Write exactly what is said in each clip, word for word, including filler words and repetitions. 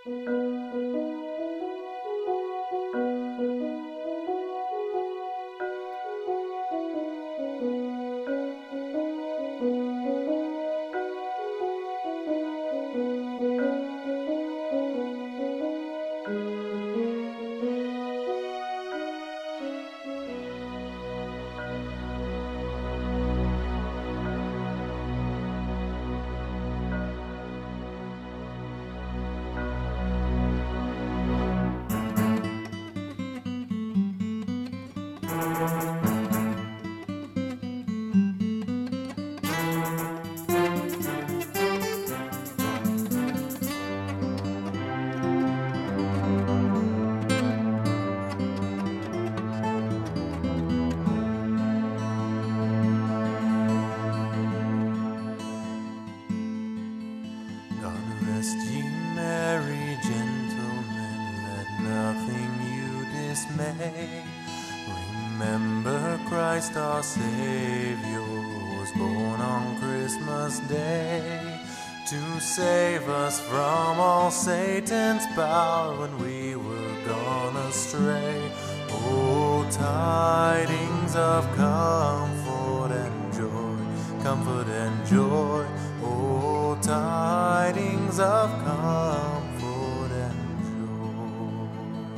Remember Christ our Savior was born on Christmas Day to save us from all Satan's power when we were gone astray. Oh, tidings of comfort and joy, comfort and joy. Oh, tidings of comfort and joy.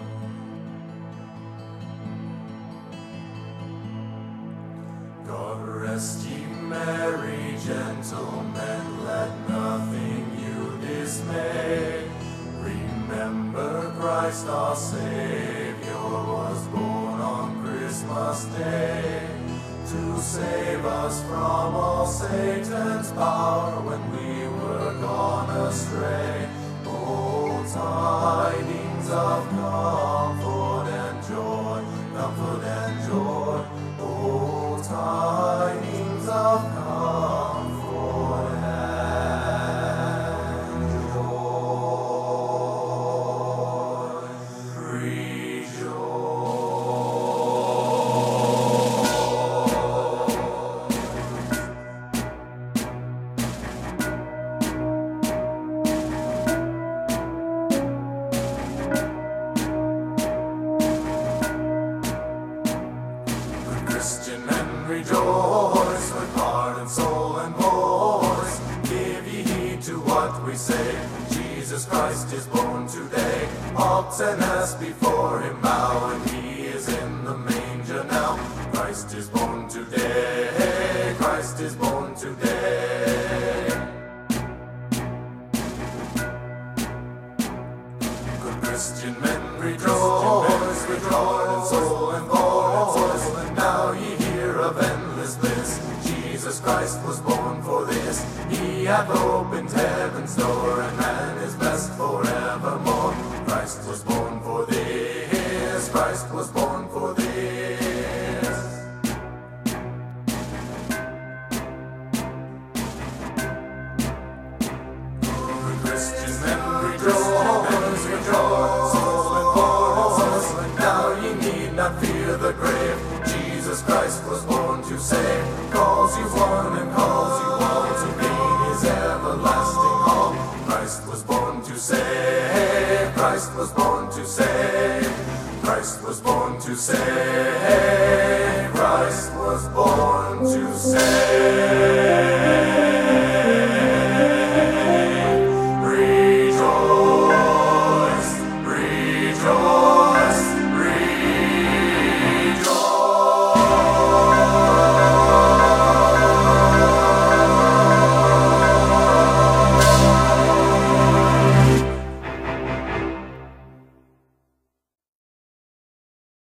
God rest ye merry gentlemen, let nothing you dismay. Remember Christ our Savior was born on Christmas Day to save us from all Satan's power when we were gone astray. Oh, tidings of comfort and joy, comfort and joy. Oh, tidings of comfort and joy. Rejoice. Christian men, rejoice with heart and soul and voice. Give ye heed to what we say. Jesus Christ is born today. Ox and ass before him bow, and he is in the manger now. Christ is born today. Christ is born today. Good Christian men, rejoice with heart and soul and voice. Now ye hear of endless bliss. Jesus Christ was born for this. He hath opened heaven's door, and man is blessed forevermore. Christ was born for this. Christ was born for this. Good Christian men, rejoice, rejoice, soul and voice. Now ye need not fear the grave. Jesus Christ was born to save. Calls you one and calls you all to gain his everlasting hall. Christ was born to save. Christ was born to save. Christ was born to save. Christ was born to save.